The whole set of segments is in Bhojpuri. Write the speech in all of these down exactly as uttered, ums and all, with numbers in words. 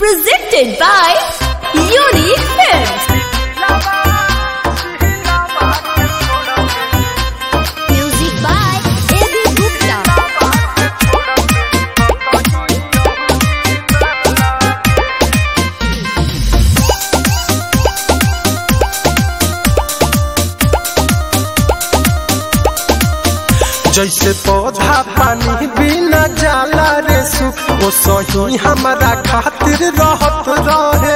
Presented by Unique Films. Music by A B Gupta. जैसे पौधा पानी बिना जाला रे सुख ओ सही हमारा खातिर रहत रहे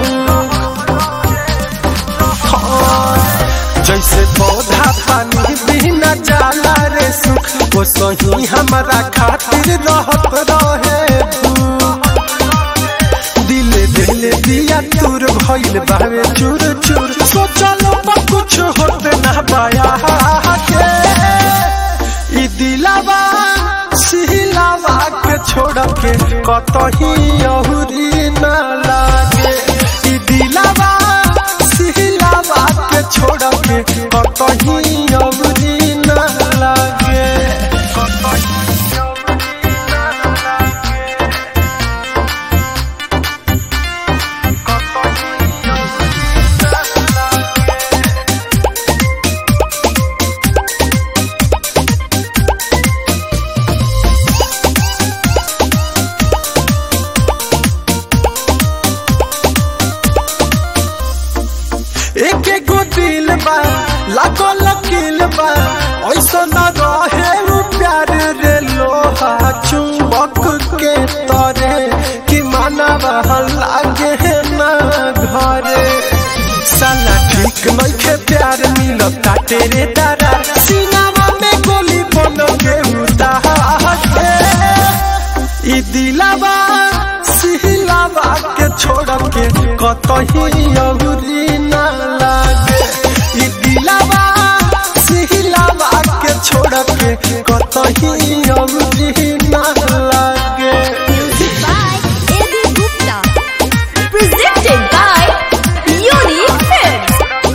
जैसे पौधा पानी बिना जाला रे सुख ओ सही हमारा खातिर रहत रहे दिले दिले दिया तुर भइल बावे चूर चूर सोचलो पर कुछ होते ना पाया के ई दिलावा सिहिलावा के छोड़ के कतही अहुरी न लागे ई दिलावा सिहिलावा के छोड़ के कतही अहुरी न लागे एक एगो दिल बा लाखो लकील बा ऐसा न रहे वो प्यार रे लोहा चुंबक के तरे कि मानवा लागे ना घरे साला ठीक नइखे प्यार मिलता तेरे तारा सीनावा में गोली बन के उतारे ई दिलावा सिहिलावा के छोड़ के कतही अहुरी ना लागे ई दिलावा सिहिलावा के छोड़ के कतही अहुरी ना लागे। Music by A B Gupta. Presented by Unique Films.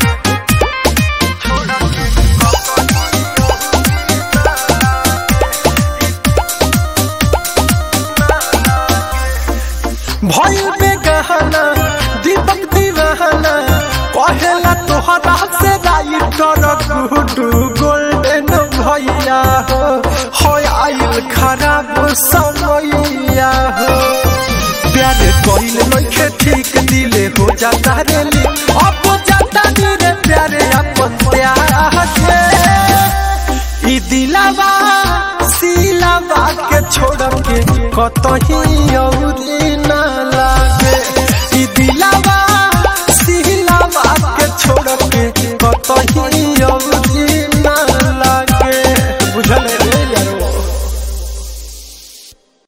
भइल बेगहना दीपक दीवाना कहेला तोहरा से राइटर गुडू गोल्डन भैया हो हो आइल खराब समैया हो प्यार कइल नइखे ठीक दिले हो जाता रे ली अब जाता रे प्यारे अपन प्यार के ई दिलावा सिलावा के छोड़ के कतही अहुरी ना लागे ई दिलावा सिलावा के छोड़ के कतही अहुरी